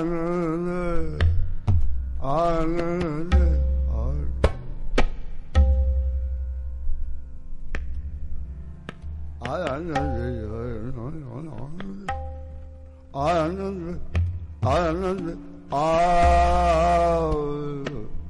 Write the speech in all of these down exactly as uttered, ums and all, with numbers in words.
Anand, Anand, Anand, Anand, Anand, Anand.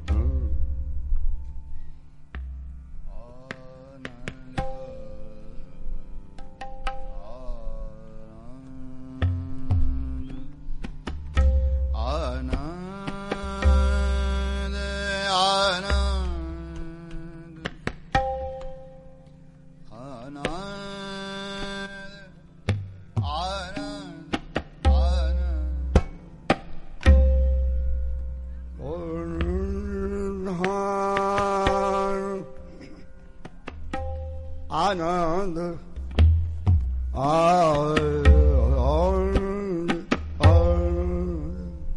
Anand, Anand, Anand.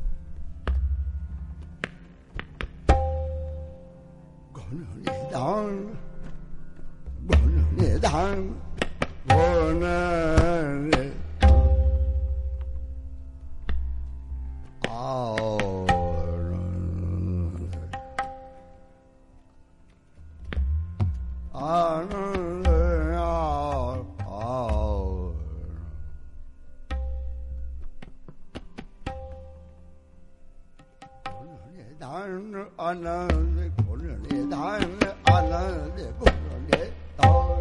Gunanidan, Gunanidan, Gunanidan. Anand, Anand, Gunanidan, Anand, Gunanidan.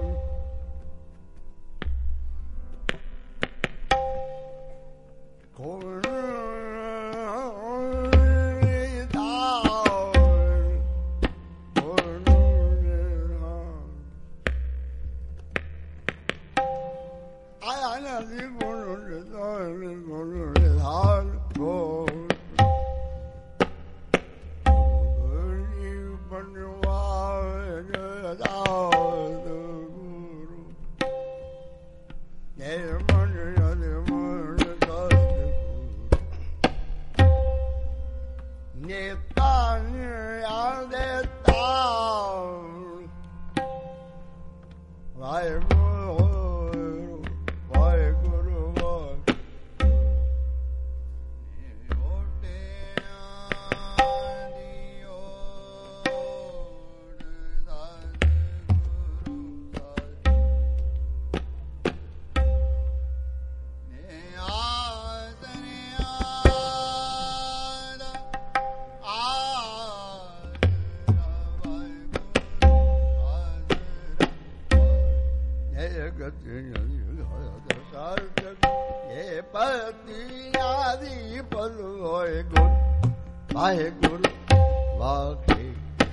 Vaheguru, Vaheguru.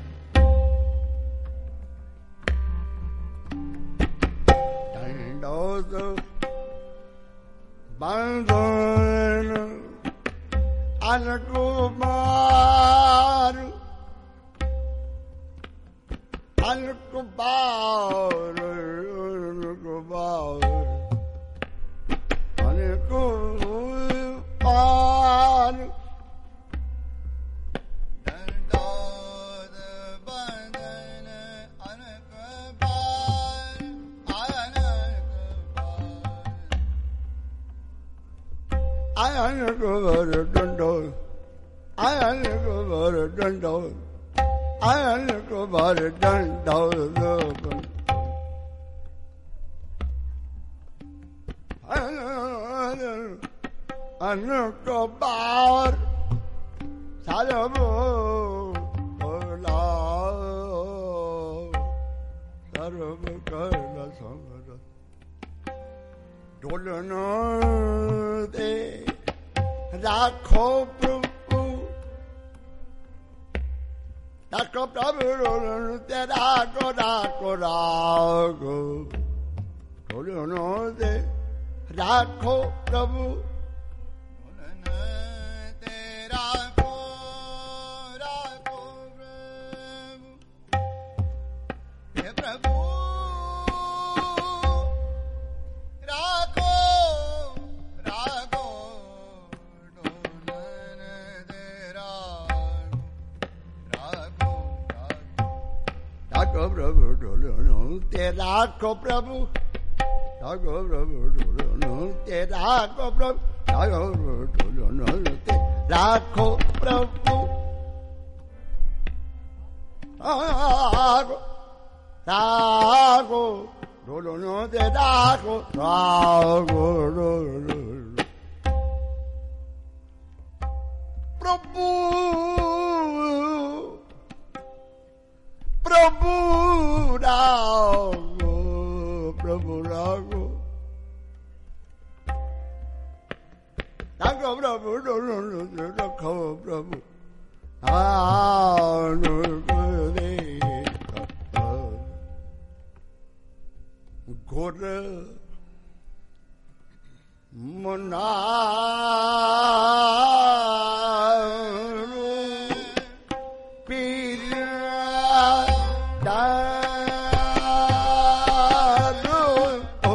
Dandoso, Bandhana, Anakumar, Anakumar, Anakumar, Anakumar. I am a good dundle. I am a good dundle. I am a good dundle. I am a good bar. Salamu. Salamu. Karla Samara. Dolana de. Rakho Prabhu, Rakho Prabhu, Rakho Rakho Rakho, Dolano de Rakho Prabhu, Rakho Rakho Prabhu, Prabhu. Prabhu, Rakho Prabhu, Rakho Prabhu, Rakho Prabhu, राखो प्रभु राखो राखो Dolo no दे राखो राखो प्रभु प्रभु राखो प्रभु राखो राखो प्रभु Dolo no दे राखो प्रभु आनु दे घोर मनारू पीर दारू हो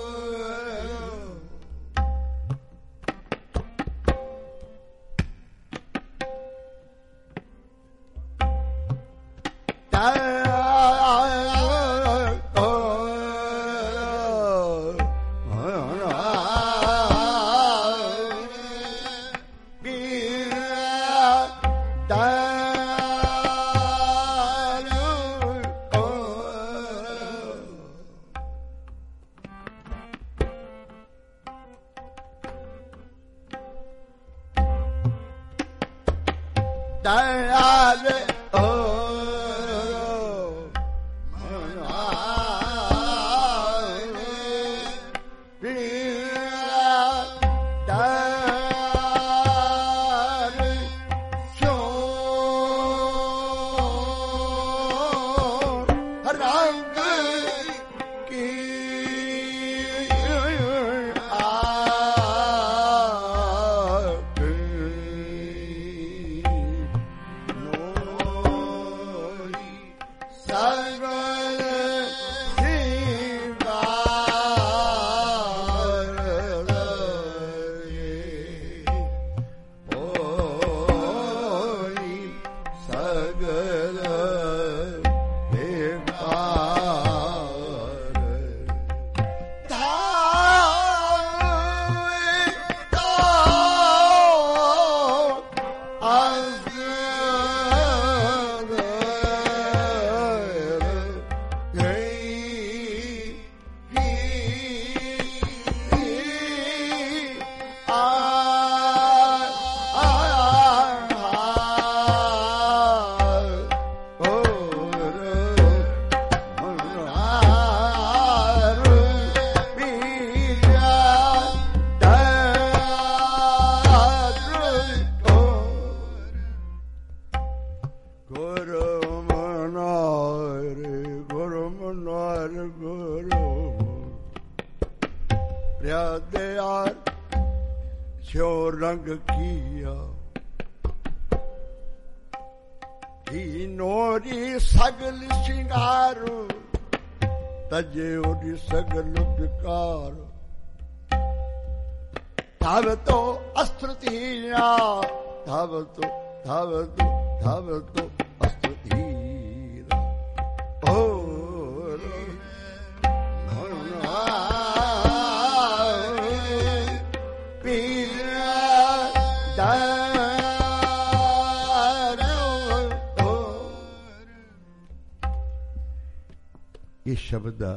इस शब्द का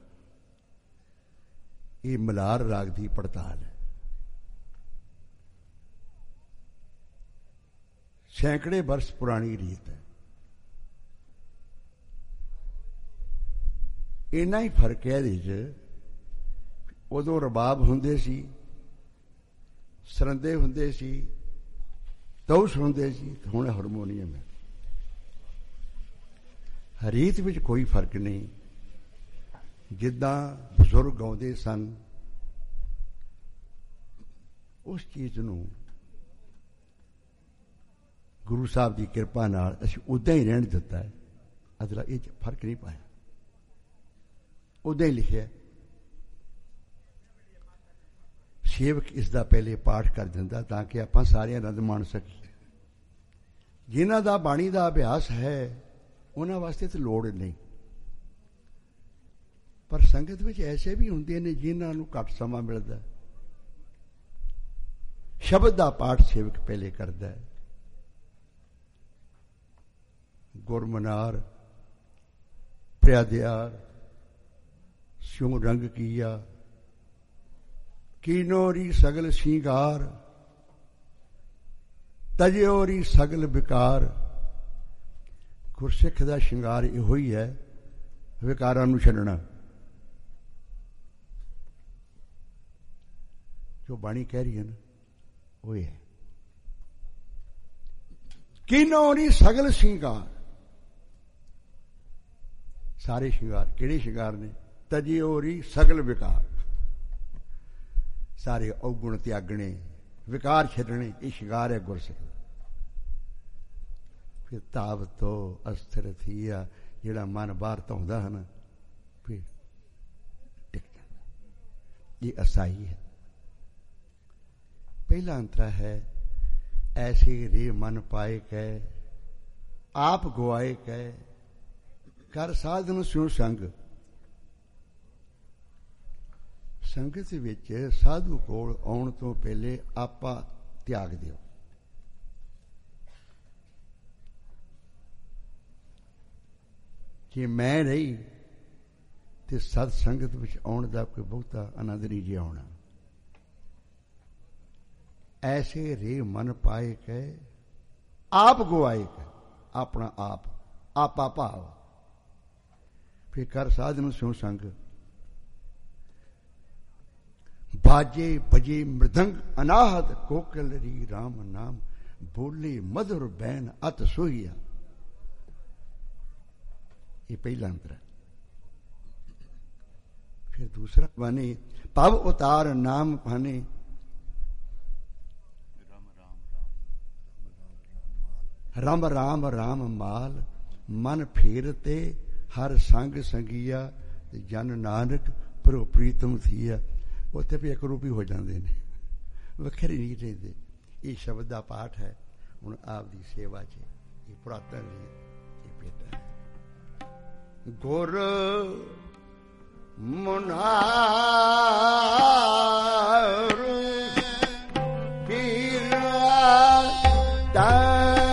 ये मलार राग की पड़ताल है। सैकड़े वर्ष पुरानी रीत है। इन्ना ही फर्क है ये उदों रबाब हुंदे सी, सरंदे हुंदे सी, तौश हुंदे सी, हुण हारमोनीयम है। रीत विच कोई फर्क नहीं। जिद्दां बजुर्ग गाउंदे सन उस चीज़ नूं गुरु साहब की किरपा नाल असीं उदां ही रहण दिता है। अदला ये फर्क नहीं पाया, उदां ही लिखिआ। सेवक इसका पहले पाठ कर दिंदा ताकि आपां सारे आनंद माण सकीए। जिन्हां दा बाणी दा अभ्यास है उन्हां वास्ते तो लोड़ नहीं, पर संगत विच ऐसे भी हुंदे ने जिन्हां नूं घट समा मिलदा। ਸ਼ਬਦ ਦਾ ਪਾਠ ਸੇਵਕ ਪਹਿਲੇ ਕਰਦਾ ਹੈ। ਗੁਰਮਨਾਰ ਪ੍ਰਿਆਦਿਆਰ ਸਿਉ ਰੰਗ ਕੀਆ, ਕੀਨੋਰੀ ਸਗਲ ਸ਼ਿੰਗਾਰ, ਤਜਿਓਰੀ ਸਗਲ ਵਿਕਾਰ। ਗੁਰਸਿੱਖ ਦਾ ਸ਼ਿੰਗਾਰ ਇਹੋ ਹੀ ਹੈ, ਵਿਕਾਰਾਂ ਨੂੰ ਛੱਡਣਾ। ਜੋ ਬਾਣੀ ਕਹਿ ਰਹੀ ਹੈ ਨਾ, ਉਹ ਹੈ ਕੀਨੋਰੀ ਸਗਲ ਸ਼ਿੰਗਾਰ। ਸਾਰੇ ਸ਼ਿੰਗਾਰ ਕਿਹੜੇ ਸ਼ਿੰਗਾਰ ਨੇ? ਤਜਿਓਰੀ ਸਗਲ ਵਿਕਾਰ। ਸਾਰੇ ਔਗੁਣ ਤਿਆਗਣੇ, ਵਿਕਾਰ ਛੱਡਣੇ, ਇਹ ਸ਼ਿੰਗਾਰ ਹੈ ਗੁਰਸਿੱਖ। ਫਿਰ ਤਾਵ ਤੋਂ ਅਸਥਿਰ ਥੀਆ, ਜਿਹੜਾ ਮਨ ਬਾਹਰ ਧੋਂਦਾ ਹੈ ਨਾ, ਫਿਰ ਟਿਕ ਜਾਂਦਾ। ਇਹ ਅਸਾਈ ਹੈ। ਪਹਿਲਾ ਅੰਤਰਾ ਹੈ ਐਸੇ ਰੇ ਮਨ ਪਾਏ ਕੈ, ਆਪ ਗਵਾਏ ਕੈ, ਕਰ ਸਾਧਨ ਸਿਉ ਸੰਗ। ਸੰਗਤ ਵਿੱਚ ਸਾਧੂ ਕੋਲ ਆਉਣ ਤੋਂ ਪਹਿਲੇ ਆਪਾ ਤਿਆਗ ਦਿਓ। ਜੇ ਮੈਂ ਰਹੀ ਤੇ ਸਤ ਸੰਗਤ ਵਿੱਚ ਆਉਣ ਦਾ ਕੋਈ ਬਹੁਤਾ ਆਨੰਦ ਨਹੀਂ ਜੇ ਆਉਣਾ। ਐਸੇ ਰੇ ਮਨ ਪਾਏ ਕੈ, ਆਪ ਗਵਾਏ ਕੈ, ਆਪਣਾ ਆਪ, ਆਪਾ ਭਾਵ। ਫਿਰ ਕਰ ਸਾਧਨ ਸਿਉ ਸੰਗ। ਬਾਜੇ ਬਜੇ ਮ੍ਰਿਦੰਗ ਅਨਾਹਤ, ਕੋਕਲ ਰੀ ਰਾਮ ਨਾਮ, ਬੋਲੇ ਮਧੁਰ ਬੈਨ ਅਤ ਸੋਹੀਆ। ਇਹ ਪਹਿਲਾ ਅੰਤਰ ਹੈ। ਫਿਰ ਦੂਸਰਾ ਬਾਣੀ ਪਵ ਉਤਾਰ ਨਾਮ ਭਾਨੇ, ਰਾਮ ਰਾਮ ਰਾਮ ਮਾਲ, ਮਨ ਫੇਰ ਤੇ ਹਰ ਸੰਗ ਸੰਗੀਆ, ਜਨ ਨਾਨਕ ਪ੍ਰੋ ਪ੍ਰੀਤਮ ਥੀਆ। ਉੱਥੇ ਵੀ ਇੱਕ ਰੂਪੀ ਹੋ ਜਾਂਦੇ ਨੇ, ਵੱਖਰੇ ਨਹੀਂ ਰਹਿੰਦੇ। ਇਹ ਸ਼ਬਦ ਦਾ ਪਾਠ ਹੈ। ਹੁਣ ਆਪ ਦੀ ਸੇਵਾ 'ਚ ਇਹ ਪੁਰਾਤਨ ਇਹ ਭੇਟਾ ਹੈ। ਗੁਰ ਮੁਨਾਰ ਪੀਰਾ ਦਾ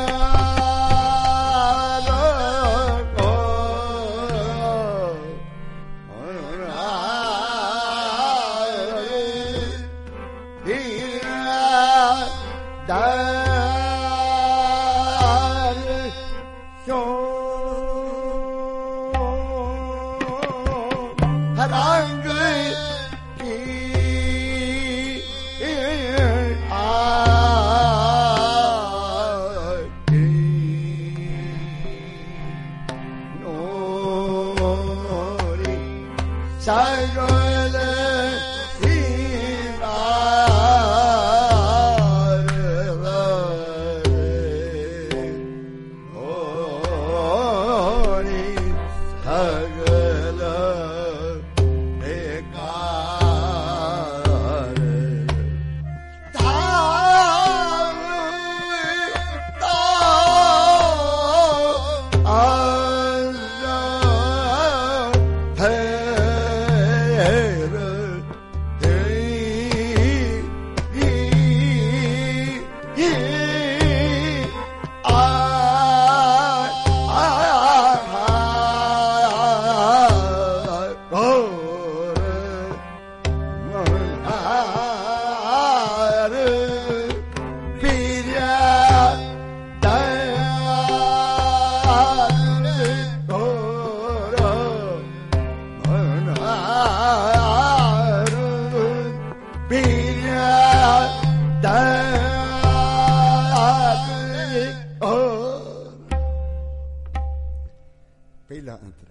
ਪਹਿਲਾ ਅੰਤਰਾ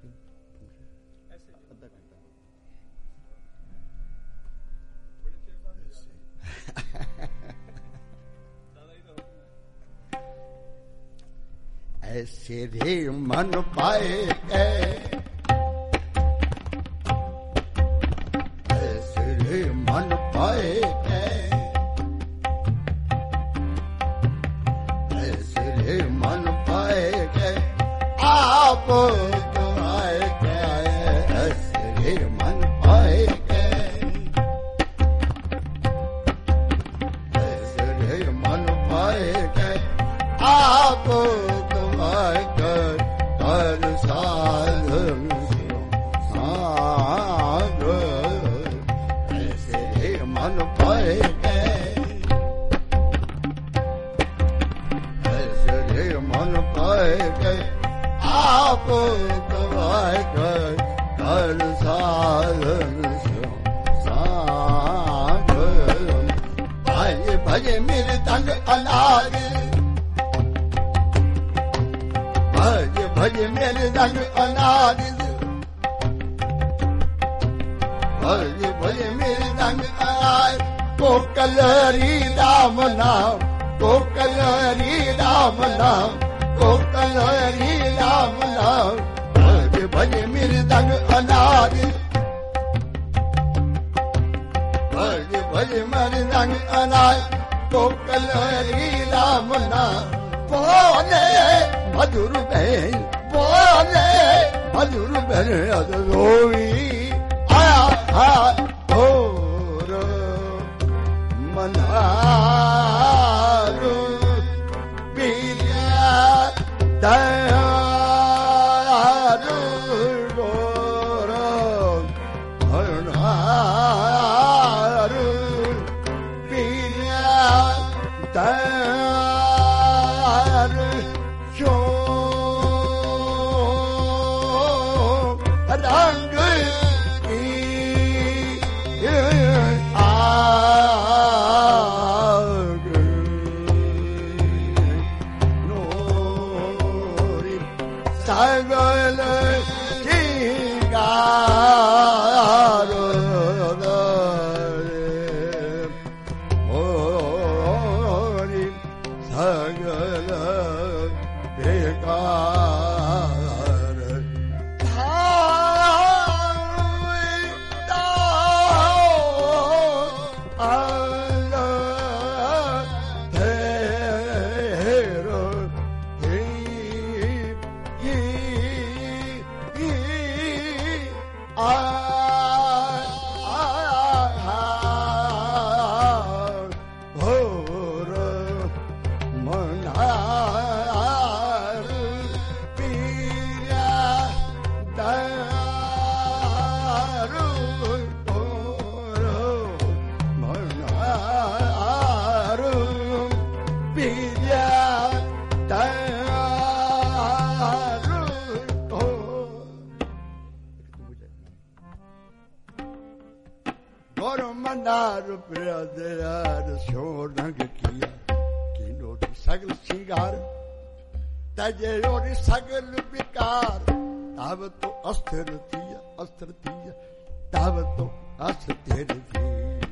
ऐसे रे मन पाए ऐसे रे मन पाए ऐसे रे मन पाए आप तुम्हारे ऐसे रे मन पाए पाए ऐसे मन पाए गए आप गवाए गए कर साधन सांग भाई भजे मेरे तंग अनाज भज भज मेरे तंग अनाज भज भज मेरे तंग अनाज को कलरी राम नाम को कलरी राम नाम को कलरी राम नाम भज भज मेरे तंग अनाज भज भज मेरे तंग अनाज को कलरी राम नाम बोले मधुर बहन बोले मधुर बहन अदोई आया हा और मनारू बिया दयारू गोरो मनारू बिया दयारू रंग की आग नोरी सगल श्रृंगार ओरी सगल बेकार सगल श्रृंगार तजे ओरी सगल विकार तब तो अस्थिर थिया अस्थिर थिया तब तो अस्थिर थिया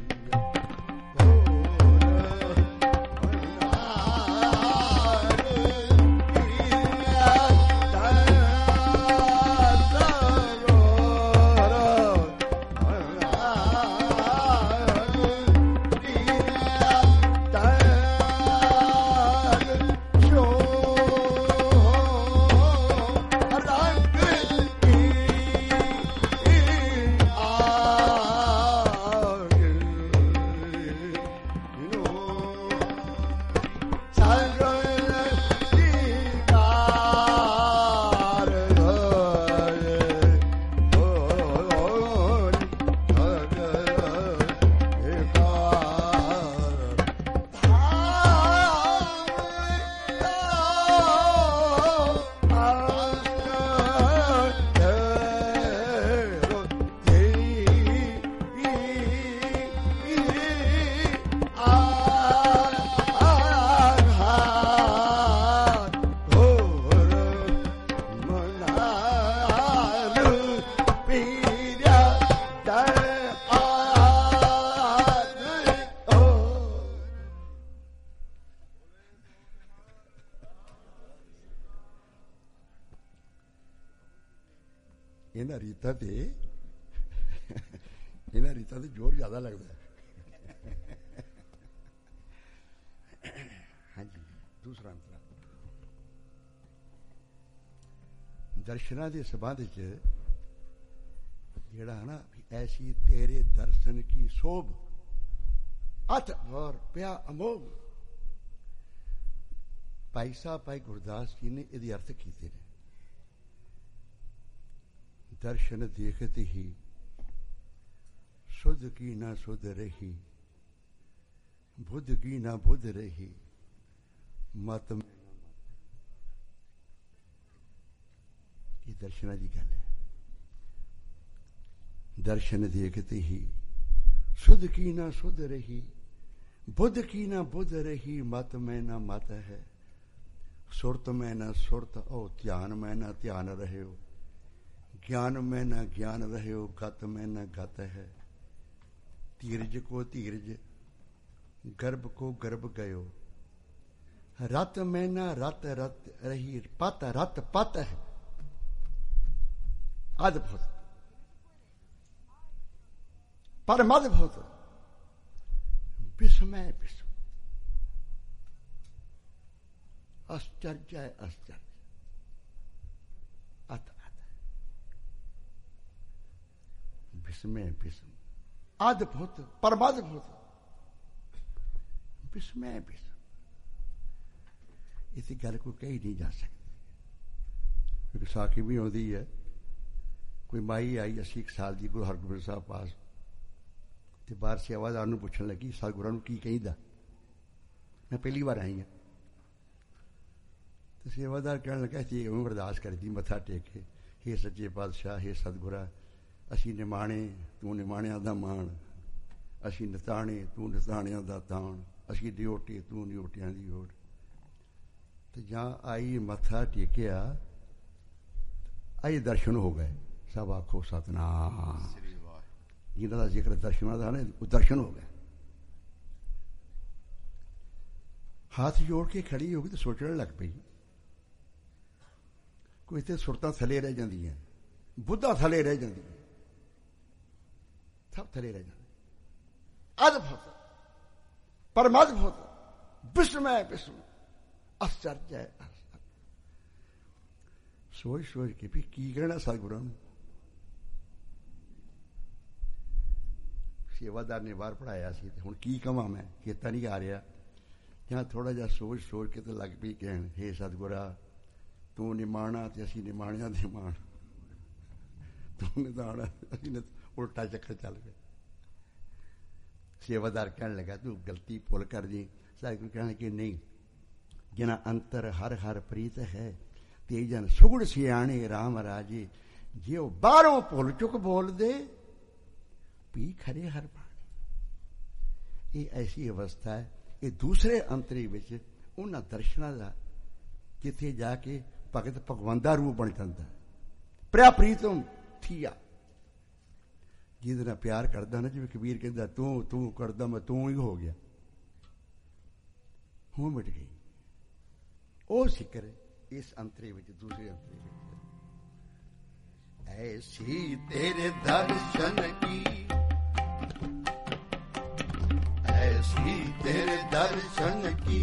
इन्हां रीतां ते इन्हां रीतां ते जोर ज्यादा लगता है। हाँ जी, दूसरा अंतरा दर्शनां दे संबंध च जेड़ा है ना, ऐसी तेरे दर्शन की शोभ अत और प्या अमोघ। भाई साहब भाई गुरदास जी ने यदि अर्थ किए ने, दर्शन देखते ही सुध की ना सुध रही, बुद्ध की ना बुद्ध रही मत में। ये दर्शना की गल है। दर्शन देखते ही शुद्ध की ना शुद्ध रही, बुद्ध की ना बुद्ध रही, मत में ना मत है, सुरत में ना सुरत, ओ ध्यान में ना ध्यान रहे हो, ज्ञान में ना ज्ञान रहे हो, गत में ना गत है, धीरज को धीरज, गर्भ को गर्भ गयो, रत में ना रत रत रही, पत रत पत है। अद्भुत परम अद्भुत, विस्मय विस्मय, आश्चर्य है आश्चर्य, अत अत विस्मय विस्मय, अद्भुत परम अद्भुत, विस्मय विस्मय। इस गल को कही नहीं जा सकती, क्योंकि साखी भी आती है। कोई माई आई अस्सी साल की गुरु हरगोबिंद साहब पास, तो बाहर सेवादार नूं पुछण लगी सतगुरां नूं की कहीदा, मैं पहली बार आई हाँ। तो सेवादार कहण लगा जी उवें अरदास करदी मत्था टेक के, हे सच्चे पातशाह, हे सतगुरा, असीं निमाणे तूं निमाणियां दा माण, असीं निताणे तूं निताणियां दा ताण, असीं ड्योटे तूं ड्योटियां दी ओट। तो जां आई मत्था टेकिया, आई दर्शन हो गए। सब आखो सतनाम। जिन्हों का जिक्र दर्शन का ना, दर्शन हो गए। हाथ जोड़ के खड़ी होगी तो सोचने लग पई, कोई इतने सुरतां थले रह जांदियां, बुद्धा थले रह जांदी, सब थले रह जांदे। अद्भुत परम अद्भुत, विस्मय विस्मय, आश्चर्य आश्चर्य। सोच सोच के भी की कहना सतगुरां नूं। सेवादार ने बाहर पढ़ाया सी, हुण की कहां मैं, चेता नहीं आ रहा। जहां थोड़ा जा सोच सोच के तो लग पई कहण, हे सतगुरा तू निमाणा ते असीं निमाणियां दे माण, तू निदाणा असीं ने, उल्टा चक्कर चल गया। सेवादार कहण लगा तू गलती भुल कर जी। सतगुरु कहण कि नहीं, जिना अंतर हर हर प्रीत है, ते जन सुगुण सियाणे राम राजे, जे वो बाहरों भुल चुक बोल दे, पी खरे हर पानी। ये ऐसी अवस्था है, ये दूसरे अंतरी विच उन्हां दर्शनां दा जिथे जाके भगत भगवान दा रूप बन जाता है। प्रिया प्रीतम थिया, जिहदे नाल प्यार करदा ना, जिवें कबीर कहंदा तू तू करदा मैं तू ही हो गया, हूं मिट गई। ओ सिकर इस अंतरे विच, दूसरे अंतरे विच। ऐसी तेरे दर्शन की, ऐसी तेरे दर्शन की,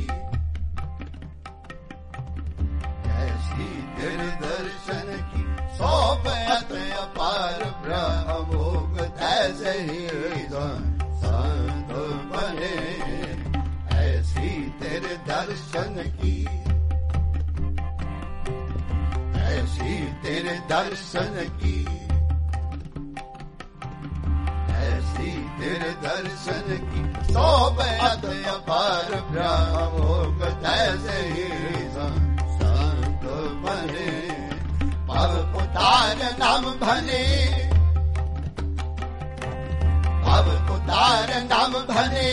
ऐसी तेरे दर्शन की, सोबत अपार ब्रह्म भोग तैसे ही संत बने। ऐसी तेरे दर्शन की, ऐसी तेरे दर्शन की, ऐसी तेरे दर्शन की, सोबत अपार ब्रह्म भोग तैसे ही संत बने। पव उतार नाम भने, पव उतार नाम भने,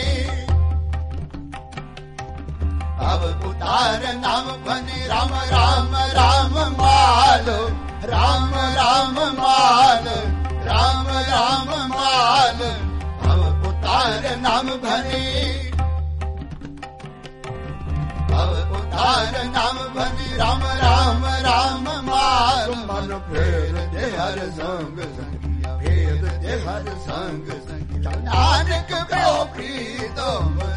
पव उतार नाम भने, राम राम राम मालो, राम राम माल, राम राम माल, पव उतार नाम भने, पव उतार नाम भने, राम राम राम माल। मन फेर दे हर संग संगिया, फेर दे हर संग संगिया, नानक प्यो प्रीतम